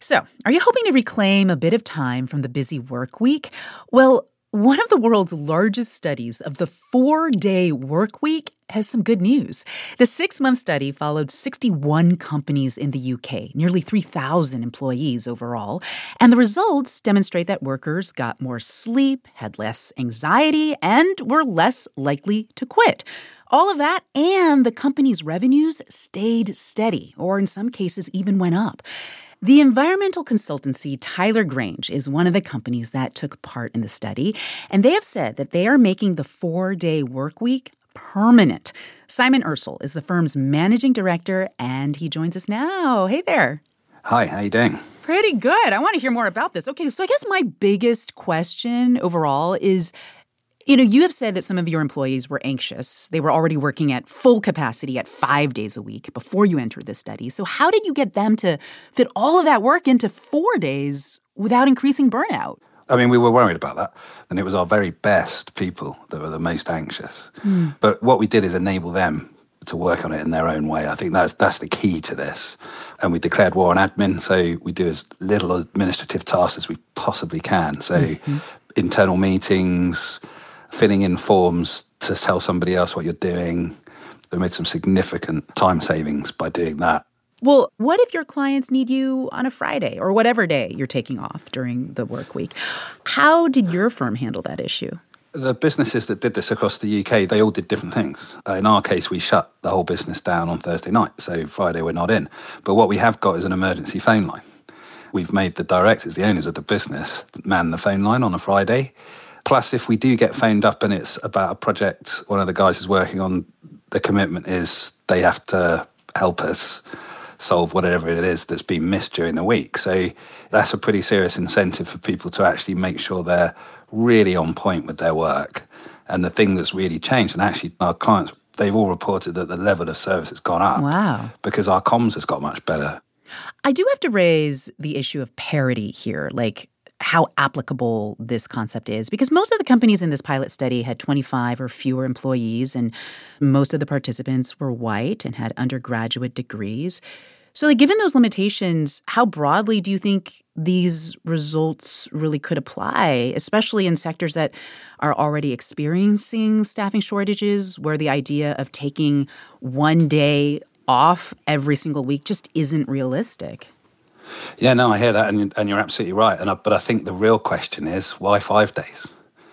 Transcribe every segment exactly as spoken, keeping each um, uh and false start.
So, are you hoping to reclaim a bit of time from the busy work week? Well, one of the world's largest studies of the four-day work week has some good news. The six-month study followed sixty-one companies in the U K, nearly three thousand employees overall, and the results demonstrate that workers got more sleep, had less anxiety, and were less likely to quit. All of that, and the company's revenues stayed steady, or in some cases even went up. The environmental consultancy Tyler Grange is one of the companies that took part in the study, and they have said that they are making the four-day work week permanent. Simon Ursel is the firm's managing director, and he joins us now. Hey there. Hi, how you doing? Pretty good. I want to hear more about this. Okay, so I guess my biggest question overall is, you know, you have said that some of your employees were anxious. They were already working at full capacity at five days a week before you entered this study. So how did you get them to fit all of that work into four days without increasing burnout? I mean, we were worried about that. And it was our very best people that were the most anxious. Mm. But what we did is enable them to work on it in their own way. I think that's that's the key to this. And we declared war on admin, so we do as little administrative tasks as we possibly can. So mm-hmm. internal meetings, filling in forms to tell somebody else what you're doing. We made some significant time savings by doing that. Well, what if your clients need you on a Friday or whatever day you're taking off during the work week? How did your firm handle that issue? The businesses that did this across the U K, they all did different things. Uh, in our case, we shut the whole business down on Thursday night, so Friday we're not in. But what we have got is an emergency phone line. We've made the directors, the owners of the business, man the phone line on a Friday. Plus, if we do get phoned up and it's about a project one of the guys is working on, the commitment is they have to help us solve whatever it is that's been missed during the week. So that's a pretty serious incentive for people to actually make sure they're really on point with their work. And the thing that's really changed, and actually our clients, they've all reported that the level of service has gone up. Wow. Because our comms has got much better. I do have to raise the issue of parity here, like how applicable this concept is, because most of the companies in this pilot study had twenty-five or fewer employees, and most of the participants were white and had undergraduate degrees. So, like, given those limitations, how broadly do you think these results really could apply, especially in sectors that are already experiencing staffing shortages, where the idea of taking one day off every single week just isn't realistic? Yeah, no, I hear that, and, and you're absolutely right. And I, but I think the real question is, why five days?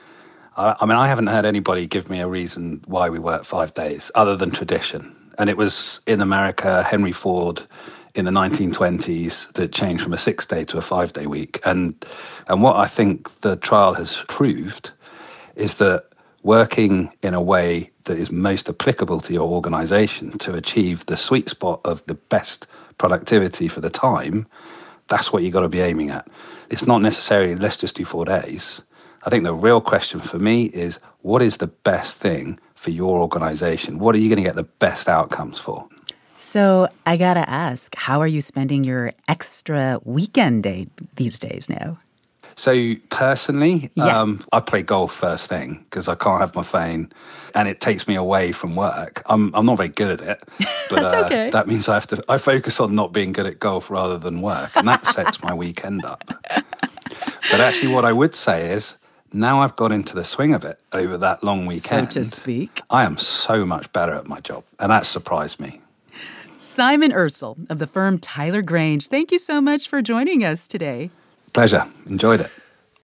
I, I mean, I haven't heard anybody give me a reason why we work five days, other than tradition. And it was in America, Henry Ford in the nineteen twenties that changed from a six-day to a five-day week. And and what I think the trial has proved is that working in a way that is most applicable to your organization to achieve the sweet spot of the best productivity for the time, that's what you've got to be aiming at. It's not necessarily, let's just do four days. I think the real question for me is, what is the best thing for your organization? What are you going to get the best outcomes for? So I got to ask, how are you spending your extra weekend day these days now? So personally, yeah. um, I play golf first thing because I can't have my phone and it takes me away from work. I'm I'm not very good at it, but That's uh, okay. that means I have to, I focus on not being good at golf rather than work, and that sets my weekend up. But actually what I would say is, now I've got into the swing of it over that long weekend, so to speak, I am so much better at my job, and that surprised me. Simon Ursel of the firm Tyler Grange, thank you so much for joining us today. Pleasure. Enjoyed it.